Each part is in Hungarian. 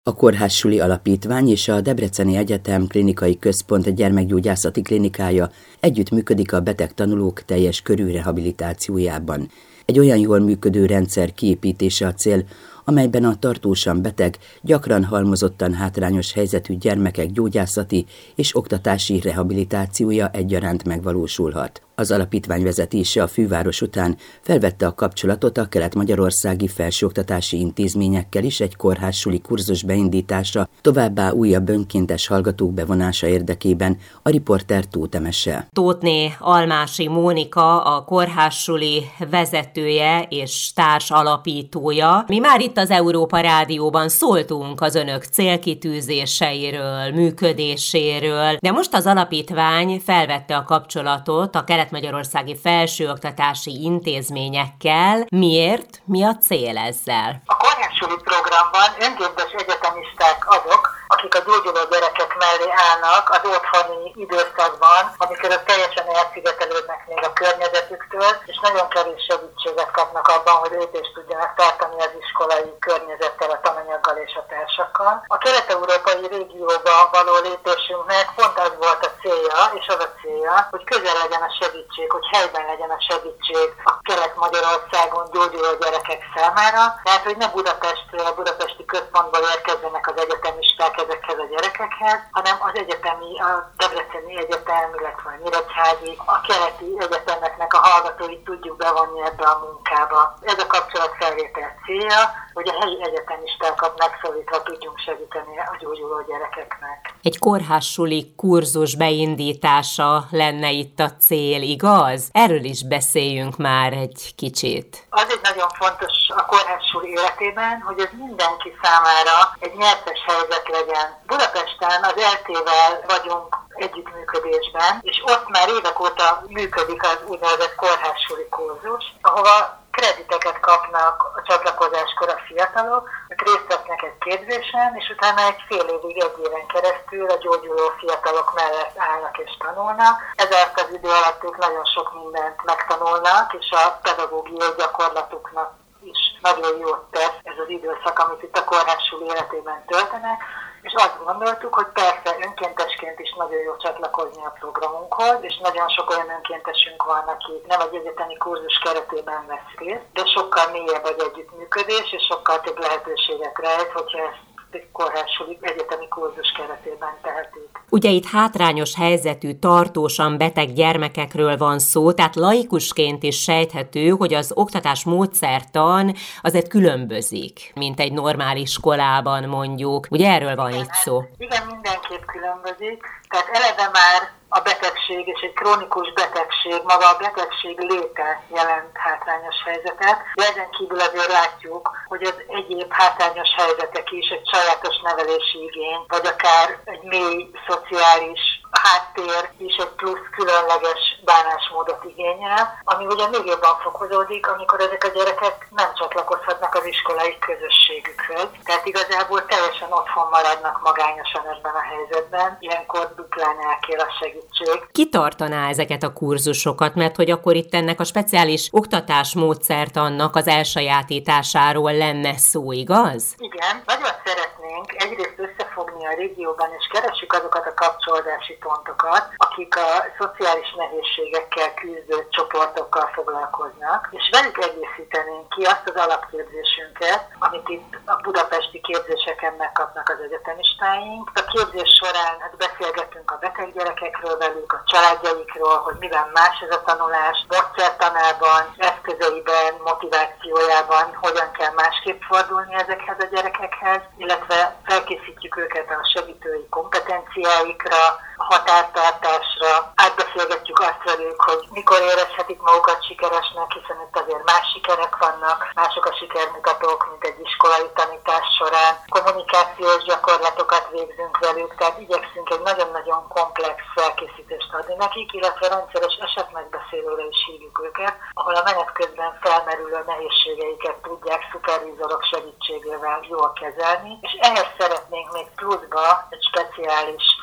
A Kórház-suli Alapítvány és a Debreceni Egyetem Klinikai Központ gyermekgyógyászati klinikája együttműködik a beteg-tanulók teljes körű rehabilitációjában. Egy olyan jól működő rendszer kiépítése a cél, amelyben a tartósan beteg, gyakran halmozottan hátrányos helyzetű gyermekek gyógyászati és oktatási rehabilitációja egyaránt megvalósulhat. Az alapítvány vezetése a főváros után felvette a kapcsolatot a kelet-magyarországi felsőoktatási intézményekkel is egy kórház-suli kurzus beindítása, továbbá újabb önkéntes hallgatók bevonása érdekében, a riporter Tóth Emese. Tóthné Almási Mónika, a kórház-suli vezetője és társ alapítója. Mi már itt az Európa Rádióban szóltunk az önök célkitűzéseiről, működéséről, de most az alapítvány felvette a kapcsolatot a kelet-magyarországi felsőoktatási intézményekkel. Miért? Mi a cél ezzel? A kórház-suli programban önkéntes egyetemisták azok, akik a gyógyuló gyerekek mellé állnak az otthoni időszakban, amikor teljesen elszigetelődnek még a környezetüktől, és nagyon kevés segítséget kapnak abban, hogy lépést tudjanak tartani az iskolai környezettel, a tananyaggal és a társakkal. A kelet-európai régióba való lépésünknek pont az volt a célja, és az a célja, hogy közel legyen a segítség, hogy helyben legyen a segítség a Kelet-Magyarországon gyógyuló gyerekek számára, tehát hogy ne Budapestről, a budapesti központból érkezzenek az egyetemisták ezekhez a gyerekekhez, hanem az egyetemi, a Debreceni Egyetem, illetve a Nyíregyházi, a keleti egyetemeknek a hallgatóit tudjuk bevonni ebbe a munkába. Ez a kapcsolatfelvétel célja, hogy a helyi egyetemistákat megszólítva tudjunk segíteni a gyógyuló gyerekeknek. Egy kórház-suli kurzus beindítása lenne itt a cél, igaz? Erről is beszéljünk már egy kicsit. Az egy nagyon fontos a kórház-suli életében, hogy ez mindenki számára egy nyertes helyzet legyen. Budapesten az ELTE-vel vagyunk együttműködésben, és ott már évek óta működik az úgynevezett kórház-suli kurzus, ahova krediteket kapnak a csatlakozáskor a fiatalok, ők részt vesznek egy képzésen, és utána egy fél évig, egy éven keresztül a gyógyuló fiatalok mellett állnak és tanulnak. Ez alatt az idő alatt ők nagyon sok mindent megtanulnak, és a pedagógiai gyakorlatuknak is nagyon jót tesz ez az időszak, amit itt a kórház-suli életében töltenek, és azt gondoltuk, hogy persze önkéntesként is nagyon jó csatlakozni a programunkhoz, és nagyon sok olyan önkéntesünk van, aki nem egy egyetemi kurzus keretében vesz részt, de sokkal mélyebb az együttműködés, és sokkal több lehetőséget rejt, hogyha ezt kórház-suli egyetemi kurzus keretében tehetik. Ugye itt hátrányos helyzetű, tartósan beteg gyermekekről van szó, tehát laikusként is sejthető, hogy az oktatás módszertan azért különbözik, mint egy normál iskolában mondjuk. Ugye erről van itt szó? Igen, mindenképp különbözik. Tehát eleve már a betegség és egy krónikus betegség, maga a betegség léte jelent hátrányos helyzetet, de ezen kívül azért látjuk, hogy az egyéb hátrányos helyzetek is egy sajátos nevelési igény, vagy akár egy mély szociális háttér is egy plusz különleges bánásmódot igényel, ami ugye még jobban fokozódik, amikor ezek a gyerekek nem csatlakozhatnak az iskolai közösségükhöz. Tehát igazából teljesen otthon maradnak magányosan ebben a helyzetben, ilyenkor duplán elkér a segítség. Ki tartaná ezeket a kurzusokat, mert hogy akkor itt ennek a speciális oktatásmódszertannak az elsajátításáról lenne szó, igaz? Igen, nagyon szeretnénk egyrészt összefogni a régióban, és keressük azokat a kapcsolódási pontokat, akik a szociális nehézségekkel küzdő csoportokkal foglalkoznak, és velük egészítenénk ki azt az alapképzésünket, amit itt a budapesti képzéseken megkapnak az egyetemistáink. A képzés során beszélgetünk a beteg gyerekekről velük, a családjaikról, hogy miben más ez a tanulás, módszertanában, eszközeiben, motivációjában, hogyan kell másképp fordulni ezekhez a gyerekekhez, illetve felkészítjük őket a segítői kompetenciáikra, határtartásra, átbeszélgetjük azt velük, hogy mikor érezhetik magukat sikeresnek, hiszen itt azért más sikerek vannak, mások a sikermutatók, mint egy iskolai tanítás során. Kommunikációs gyakorlatokat végzünk velük, tehát igyekszünk egy nagyon-nagyon komplex felkészítést adni nekik, illetve rendszeres esetmegbeszélőre is hívjuk őket, ahol a menet közben felmerülő nehézségeiket tudják szupervízorok segítségével jól kezelni, és ehhez szeretnénk még pluszba egy speciális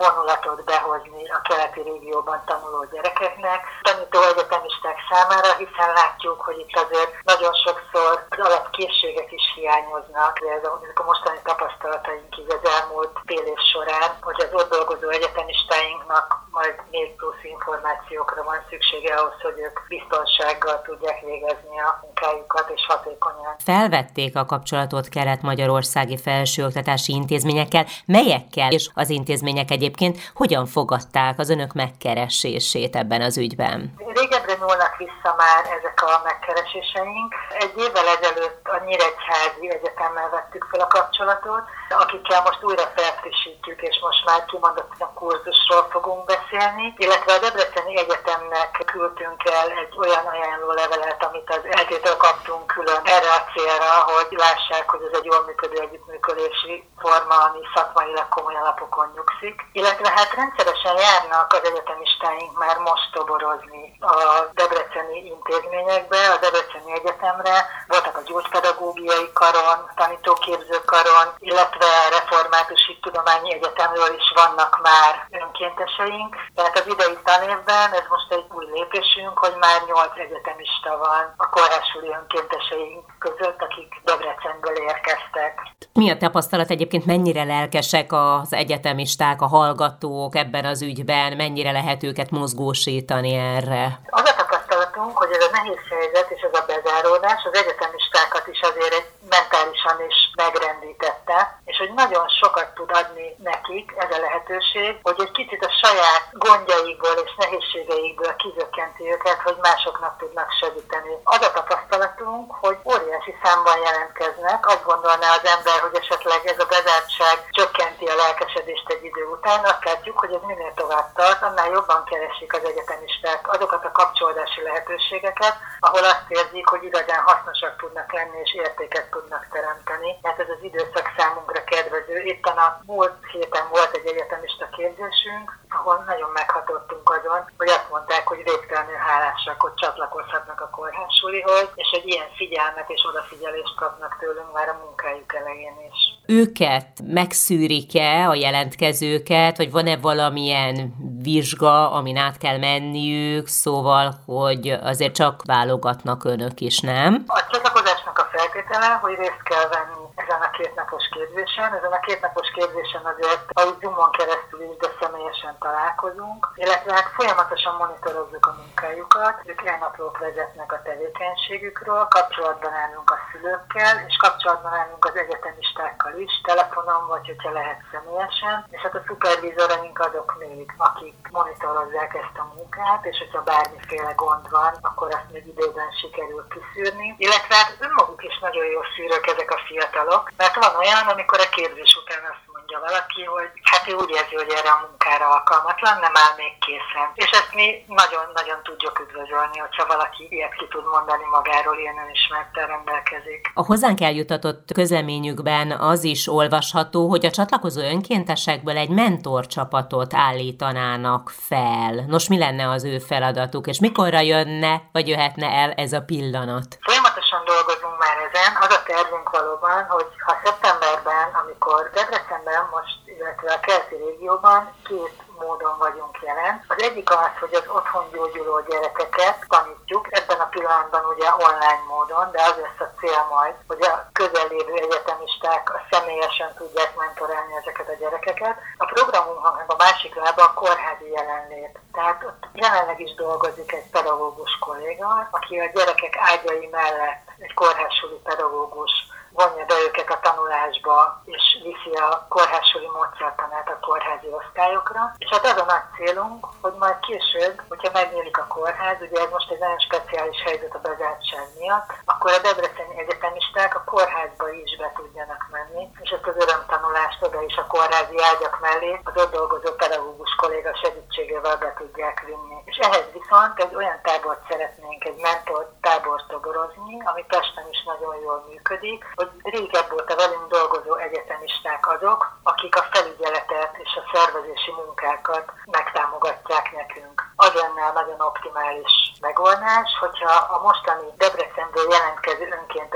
vonulatot behozni a keleti régióban tanuló gyerekeknek, tanító egyetemisták számára, hiszen látjuk, hogy itt azért nagyon sokszor az alapkészségek is hiányoznak. Ezek a mostani tapasztalataink így az elmúlt fél év során, hogy az ott dolgozó egyetemistáinknak majd még plusz információkra van szüksége ahhoz, hogy ők biztonsággal tudják végezni a munkájukat és hatékonyan. Felvették a kapcsolatot kelet-magyarországi felsőoktatási intézményekkel, melyekkel, és az intézmények egyébként hogyan fogadták az önök megkeresését ebben az ügyben? Régebbre nyúlnak vissza már ezek a megkereséseink. Egy évvel ezelőtt a Nyíregyházi Egyetemmel vettük fel a kapcsolatot, akikkel most újra felfrissítjük, és most már kimondottan kurzusról fogunk beszélni, illetve a Debreceni Egyetemnek küldtünk el egy olyan ajánlólevelet, amit az ELTE-től kaptunk külön erre a célra, hogy lássák, hogy ez egy jól működő együttműködési forma, ami szakmailag komoly alapokon nyugszik. Illetve hát rendszeresen járnak az egyetemistáink már most toborozni a debreceni intézményekbe, a Debreceni Egyetemre, voltak a gyógypedagógiai karon, tanítóképző karon, illetve a Református Hittudományi Egyetemről is vannak már önkénteseink. Tehát az idei tanévben ez most egy új lépésünk, hogy már 8 egyetemista van a kórházsuli önkénteseink között, akik Debrecenből érkeztek. Mi a tapasztalat egyébként, mennyire lelkesek az egyetemisták, a hallgatók ebben az ügyben, mennyire lehet őket mozgósítani erre? Az a tapasztalatunk, hogy ez a nehéz helyzet és ez a bezáródás az egyetemistákat is azért egy mentálisan is megrendítette, és hogy nagyon sokat tud adni nekik ez a lehetőség, hogy egy kicsit a saját gondjaikból és nehézségeikből kizökkenti őket, hogy másoknak tudnak segíteni. Az a tapasztalatunk, hogy óriási számban jelentkeznek, azt gondolná az ember, hogy esetleg ez a bezártság csökkenti a lelkesedést egy idő után, azt látjuk, hogy ez minél tovább tart, annál jobban keresik az egyetemisták azokat a kapcsolódási lehetőségeket, ahol azt érzik, hogy igazán hasznosak tudnak lenni és értéket tudnak teremteni. Hát ez az időszak számunkra kedvező. Éppen a múlt héten volt egy egyetemista képzésünk, ahol nagyon meghatottunk azon, hogy azt mondták, hogy végtelenül hálásak, hogy csatlakozhatnak a kórházsulihoz, és hogy ilyen figyelmet és odafigyelést kapnak tőlünk már a munkájuk elején is. Őket megszűrik-e, a jelentkezőket, vagy van-e valamilyen vizsga, amin át kell menniük, szóval, hogy azért csak válogatnak önök is, nem? A csatlakozásnak a feltétele, hogy részt kell venni ezen a 2 napos képzésen. Ezen a 2 napos képzésen azért, ahogy Zoomon keresztül is, de személyesen találkozunk, illetve hát folyamatosan monitorozzuk a munkájukat, ők elnaplók vezetnek a tevékenységükről, kapcsolatban állunk a szülőkkel, és kapcsolatban állunk az egyetemistákkal is, telefonon vagy, hogyha lehet személyesen, és hát a szupervízoraink azok még, akik monitorozzák ezt a munkát, és hogyha bármiféle gond van, akkor azt még időben sikerül kiszűrni. Illetve hát önmaguk is nagyon jó szűrők ezek a fiatalok, mert van olyan, amikor a képzés után azt mondja valaki, hogy hát ő úgy érzi, hogy erre a munkára alkalmatlan, nem áll még készen. És ezt mi nagyon-nagyon tudjuk üdvözölni, hogyha valaki ilyet ki tud mondani magáról, ilyen önismerttel rendelkezik. A hozzánk eljutatott közleményükben az is olvasható, hogy a csatlakozó önkéntesekből egy mentorcsapatot állítanának fel. Nos, mi lenne az ő feladatuk, és mikorra jönne, vagy jöhetne el ez a pillanat? Folyamatosan dolgozunk már ezen. Az a tervünk valóban, hogy ha szeptemberben, amikor Debrecenben most, illetve a keleti régióban 2 módon vagyunk jelen. Az egyik az, hogy az otthon gyógyuló gyerekeket tanítjuk, ebben a pillanatban ugye online módon, de az lesz a cél majd, hogy a közel lévő egyetemisták személyesen tudják mentorálni ezeket a gyerekeket. A programunknak a másik lába a kórházi jelenlét. Tehát ott jelenleg is dolgozik egy pedagógus kolléga, aki a gyerekek ágyai mellett egy kórházsuli pedagógus vonja be őket a tanulásba, és viszi a kórházsuli módszertanát a kórházi osztályokra. És hát az a nagy célunk, hogy majd később, hogyha megnyílik a kórház, ugye ez most egy nagyon speciális helyzet a bezártság miatt, akkor a debreceni egyetemisták a kórházba is be tudjanak menni, és ezt az örömtanulást oda is a kórházi ágyak mellé az ott dolgozó pedagógus kolléga segítségével be tudják vinni. És ehhez viszont egy olyan tábort szeretnénk, egy mentor tábort toborozni, ami Pesten is nagyon jól működik, hogy régebb óta velünk dolgozó egyetemisták azok, akik a felügyeletet és a szervezési munkákat megtámogatják nekünk. Az lenne a nagyon optimális megoldás, hogyha a mostani Debrecenből jelentkező önkéntesek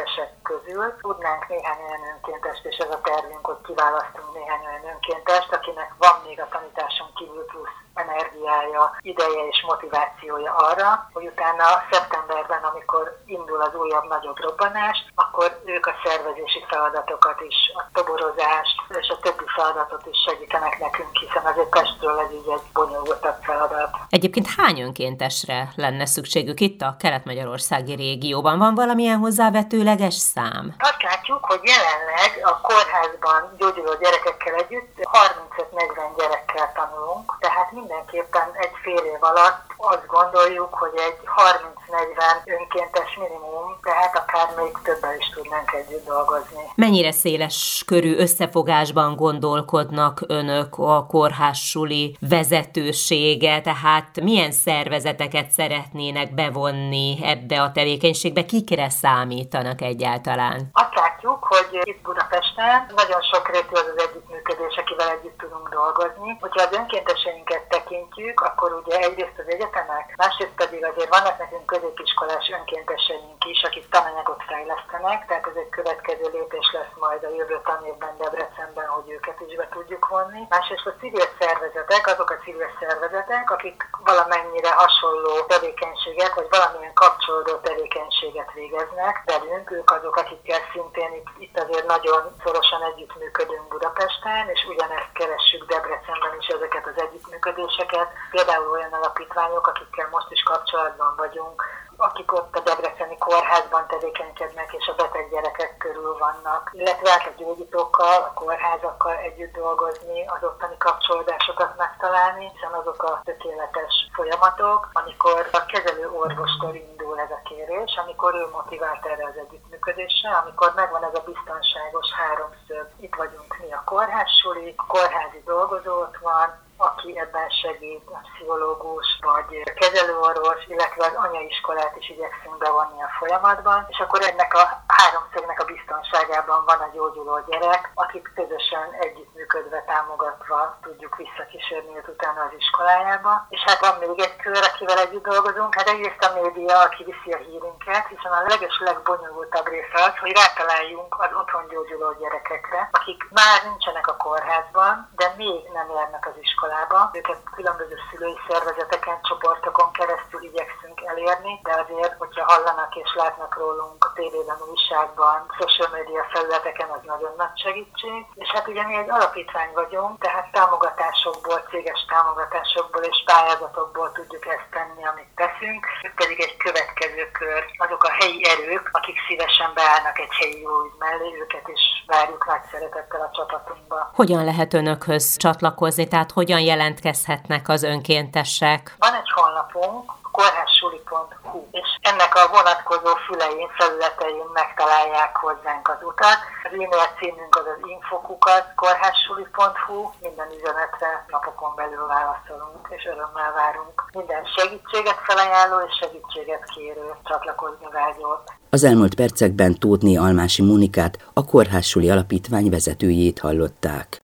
közül tudnánk néhány olyan önkéntest, és ez a tervünk, hogy kiválasztunk néhány olyan önkéntest, akinek van még a tanításon kívül plusz energiája, ideje és motivációja arra, hogy utána szeptemberben, amikor indul az újabb nagyobb robbanás, akkor ők a szervezési feladatokat is, a toborozást és a többi feladatot is segítenek nekünk, hiszen azért Pestről ez így egy bonyolultabb feladat. Egyébként hány önkéntesre lenne szükségük itt a kelet-magyarországi régióban? Van valamilyen hozzávetőleges szám? Azt látjuk, hogy jelenleg a kórházban gyógyuló gyerekekkel együtt 35-40 gyerekkel tanulunk, tehát mindenképpen egy fél év alatt azt gondoljuk, hogy egy 30-40 önkéntes minimum, tehát akár még többen is tudnánk együtt dolgozni. Mennyire széles körű összefogásban gondolkodnak önök a kórház-suli vezetősége, tehát milyen szervezeteket szeretnének bevonni ebbe a tevékenységbe, kikre számítanak egyáltalán? Azt látjuk, hogy itt Budapesten nagyon sokrétű az az együttműködés, akivel együtt tudunk dolgozni. Hogyha az önkénteseinket tekintjük, akkor ugye egyrészt az egyetemek, másrészt pedig azért vannak nekünk középiskolás önkénteseink is, akik tananyagot fejlesztenek, tehát ez egy következő lépés lesz majd a jövő tanévben Debrecenben, hogy őket is be tudjuk vonni. Másrészt a civil szervezetek, azok a civil szervezetek, akik valamennyire hasonló tevékenységet, vagy valamilyen kapcsolódó tevékenységet végeznek velünk, ők azok, akikkel szintén itt azért nagyon szorosan együttműködünk Budapesten, és ugyanezt keressük Debrecenben is ezeket az együttműködéseket. Például olyan alapítványok, akikkel most is kapcsolatban vagyunk, akik ott a debreceni kórházban tevékenykednek, és a beteg gyerekek körül vannak, illetve a gyógyítókkal, a kórházakkal együtt dolgozni, az ottani kapcsolódásokat megtalálni, hiszen azok a tökéletes folyamatok, amikor a kezelő orvostól indul ez a kérés, amikor ő motivált erre az együttműködésre, amikor megvan ez a biztonságos háromszög, itt vagyunk mi a kórház-suli, a kórházi dolgozó ott van, aki ebben segít, a pszichológus vagy kezelőorvos, illetve az anyaiskolát is igyekszünk bevonni a folyamatban, és akkor ennek a háromszögnek a biztonságában van a gyógyuló gyerek, akik közösen együttműködve, támogatva tudjuk visszakísérni őt utána az iskolájába. És hát van még egy kör, akivel együtt dolgozunk, hát egyrészt a média, aki viszi a hírünket, hiszen a legbonyolultabb része az, hogy rátaláljunk az otthon gyógyuló gyerekekre, akik már nincsenek a kórházban, de még nem járnak az iskolába. Őket különböző szülői szervezeteken, csoportokon keresztül igyekszünk elérni, de azért, hogyha hallanak és látnak rólunk a tévében, újságban, social media felületeken, az nagyon nagy segítség. És hát ugye mi egy alapítvány vagyunk, tehát támogatásokból, céges támogatásokból és pályázatokból tudjuk ezt tenni, amit teszünk. Ez pedig egy következő kör. Azok a helyi erők, akik szívesen beállnak egy helyi jó ügy mellé, őket is várjuk nagy szeretettel a csapatunkba. Hogyan lehet önökhöz csatlakozni, tehát hogyan jelentkezhetnek az önkéntesek? Van egy honlapunk, kórházsuli.hu, és ennek a vonatkozó fülein, felületein megtalálják hozzánk az utat. Az e-mail címünk az info@kórházsuli.hu, minden üzenetre napokon belül válaszolunk, és örömmel várunk minden segítséget felajánló és segítséget kérő csatlakozni vágyót. Az elmúlt percekben Tótné Almási Mónikát, a Kórház-suli Alapítvány vezetőjét hallották.